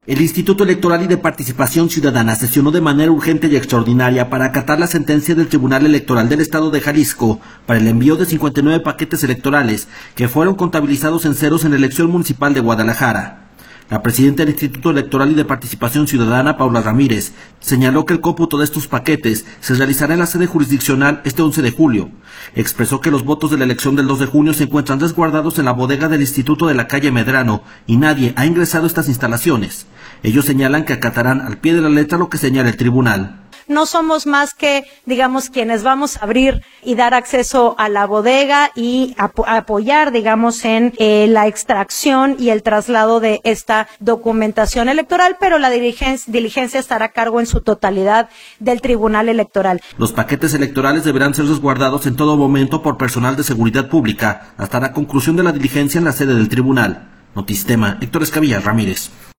El Instituto Electoral y de Participación Ciudadana sesionó de manera urgente y extraordinaria para acatar la sentencia del Tribunal Electoral del Estado de Jalisco para el envío de 59 paquetes electorales que fueron contabilizados en ceros en la elección municipal de Guadalajara. La presidenta del Instituto Electoral y de Participación Ciudadana, Paula Ramírez, señaló que el cómputo de estos paquetes se realizará en la sede jurisdiccional este 11 de julio. Expresó que los votos de la elección del 2 de junio se encuentran resguardados en la bodega del Instituto de la calle Medrano y nadie ha ingresado a estas instalaciones. Ellos señalan que acatarán al pie de la letra lo que señala el tribunal. No somos más que, digamos, quienes vamos a abrir y dar acceso a la bodega y apoyar, digamos, en la extracción y el traslado de esta documentación electoral, pero la diligencia estará a cargo en su totalidad del Tribunal Electoral. Los paquetes electorales deberán ser resguardados en todo momento por personal de seguridad pública hasta la conclusión de la diligencia en la sede del tribunal. Notistema, Héctor Escamilla Ramírez.